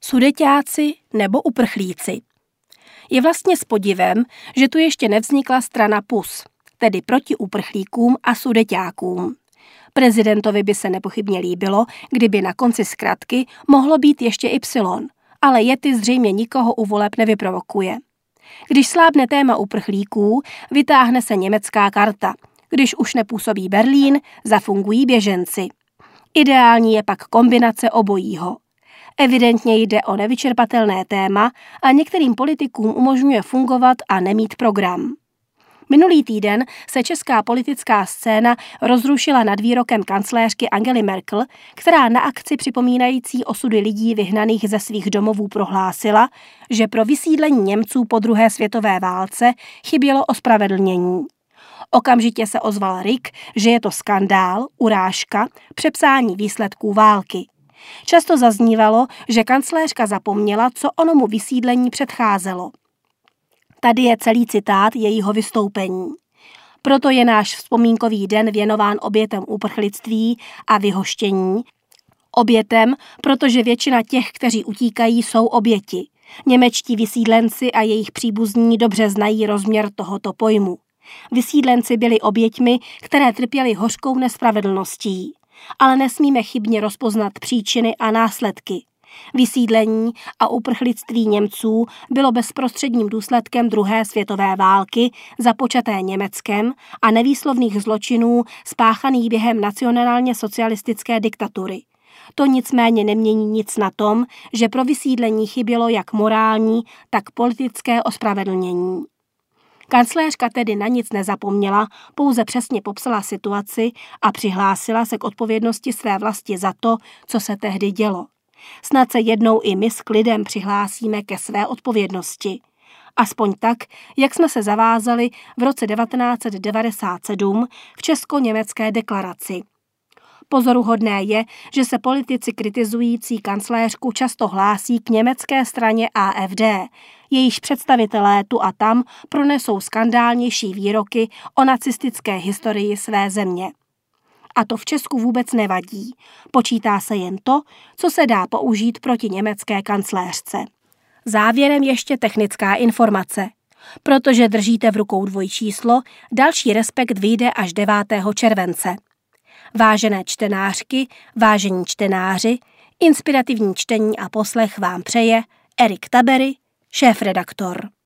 Sudeťáci nebo uprchlíci. Je vlastně s podivem, že tu ještě nevznikla strana PUS, tedy proti uprchlíkům a sudeťákům. Prezidentovi by se nepochybně líbilo, kdyby na konci zkratky mohlo být ještě Y, ale Yeti zřejmě nikoho u voleb nevyprovokuje. Když slábne téma uprchlíků, vytáhne se německá karta. Když už nepůsobí Berlín, zafungují běženci. Ideální je pak kombinace obojího. Evidentně jde o nevyčerpatelné téma a některým politikům umožňuje fungovat a nemít program. Minulý týden se česká politická scéna rozrušila nad výrokem kancléřky Angely Merkel, která na akci připomínající osudy lidí vyhnaných ze svých domovů prohlásila, že pro vysídlení Němců po druhé světové válce chybělo ospravedlnění. Okamžitě se ozval ryk, že je to skandál, urážka, přepsání výsledků války. Často zaznívalo, že kancléřka zapomněla, co onomu vysídlení předcházelo. Tady je celý citát jejího vystoupení. Proto je náš vzpomínkový den věnován obětem uprchlictví a vyhoštění. Obětem, protože většina těch, kteří utíkají, jsou oběti. Němečtí vysídlenci a jejich příbuzní dobře znají rozměr tohoto pojmu. Vysídlenci byli oběťmi, které trpěly hořkou nespravedlností. Ale nesmíme chybně rozpoznat příčiny a následky. Vysídlení a uprchlictví Němců bylo bezprostředním důsledkem druhé světové války započaté Německem a nevýslovných zločinů spáchaných během nacionálně socialistické diktatury. To nicméně nemění nic na tom, že pro vysídlení chybělo jak morální, tak politické ospravedlnění. Kancléřka tedy na nic nezapomněla, pouze přesně popsala situaci a přihlásila se k odpovědnosti své vlasti za to, co se tehdy dělo. Snad se jednou i my s klidem přihlásíme ke své odpovědnosti. Aspoň tak, jak jsme se zavázali v roce 1997 v Česko-německé deklaraci. Pozoruhodné je, že se politici kritizující kancléřku často hlásí k německé straně AfD. Jejíž představitelé tu a tam pronesou skandálnější výroky o nacistické historii své země. A to v Česku vůbec nevadí. Počítá se jen to, co se dá použít proti německé kancléřce. Závěrem ještě technická informace. Protože držíte v rukou dvojčíslo, další Respekt vyjde až 9. července. Vážené čtenářky, vážení čtenáři, inspirativní čtení a poslech vám přeje Erik Tabery, šéfredaktor.